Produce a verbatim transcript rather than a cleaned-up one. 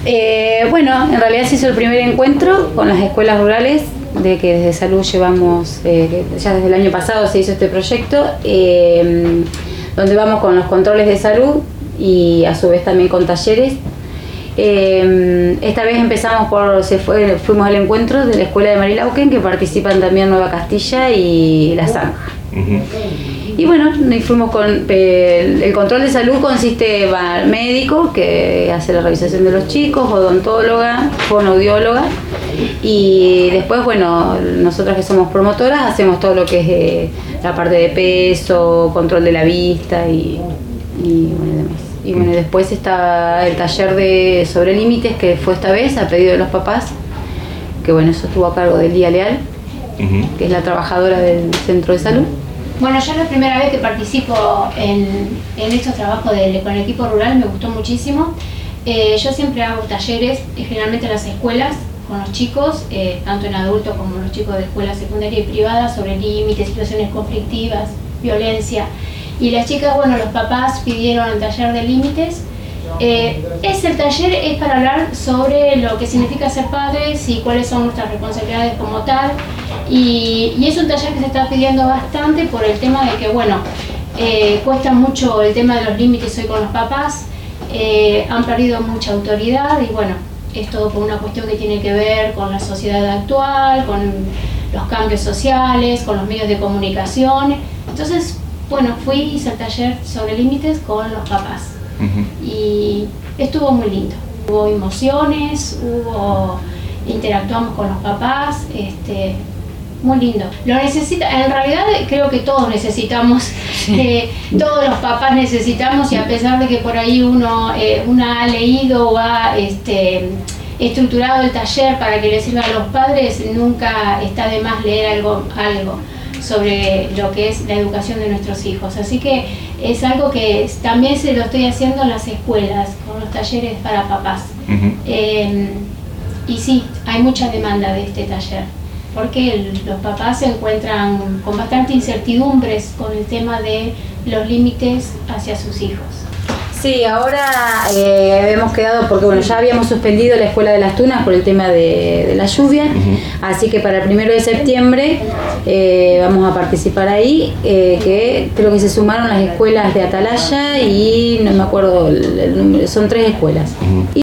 Eh, bueno, en realidad se hizo el primer encuentro con las escuelas rurales, de que desde Salud llevamos, eh, ya desde el año pasado se hizo este proyecto, eh, donde vamos con los controles de salud y a su vez también con talleres. Eh, esta vez empezamos por, se fue, fuimos al encuentro de la escuela de Marilauquen, que participan también Nueva Castilla y La Zanja. Uh-huh. Y bueno, y fuimos con el, el control de salud consiste en médico que hace la revisación de los chicos, odontóloga, fonoaudióloga, y después, bueno, nosotras que somos promotoras hacemos todo lo que es eh, la parte de peso, control de la vista y, y bueno, demás. Y bueno, después está el taller de sobre límites, que fue esta vez a pedido de los papás, que bueno, eso estuvo a cargo de Lía Leal, uh-huh. que es la trabajadora del centro de salud. Bueno, yo la primera vez que participo en, en estos trabajos de, con el equipo rural me gustó muchísimo. Eh, yo siempre hago talleres, eh, generalmente en las escuelas, con los chicos, eh, tanto en adultos como los chicos de escuela secundaria y privada, sobre límites, situaciones conflictivas, violencia. Y las chicas, bueno, los papás pidieron el taller de límites. Eh, es el taller es para hablar sobre lo que significa ser padres y cuáles son nuestras responsabilidades como tal. Y, y es un taller que se está pidiendo bastante por el tema de que, bueno, eh, cuesta mucho el tema de los límites hoy con los papás, eh, han perdido mucha autoridad y bueno, es todo por una cuestión que tiene que ver con la sociedad actual, con los cambios sociales, con los medios de comunicación. Entonces, bueno, fui y hice el taller sobre límites con los papás. Uh-huh. Y estuvo muy lindo. Hubo emociones, hubo, interactuamos con los papás, este, muy lindo. Lo necesita, en realidad creo que todos necesitamos, sí. eh, todos los papás necesitamos, y a pesar de que por ahí uno, eh, una ha leído o ha este, estructurado el taller para que le sirva a los padres, nunca está de más leer algo, algo sobre lo que es la educación de nuestros hijos. Así que es algo que también se lo estoy haciendo en las escuelas, con los talleres para papás. Uh-huh. Eh, y sí, hay mucha demanda de este taller, porque el, los papás se encuentran con bastante incertidumbres con el tema de los límites hacia sus hijos. Sí, ahora eh, hemos quedado, porque bueno, ya habíamos suspendido la Escuela de las Tunas por el tema de, de la lluvia, uh-huh. así que para el primero de septiembre eh, vamos a participar ahí, eh, que creo que se sumaron las escuelas de Atalaya y no me acuerdo el, el número, son tres escuelas. Uh-huh.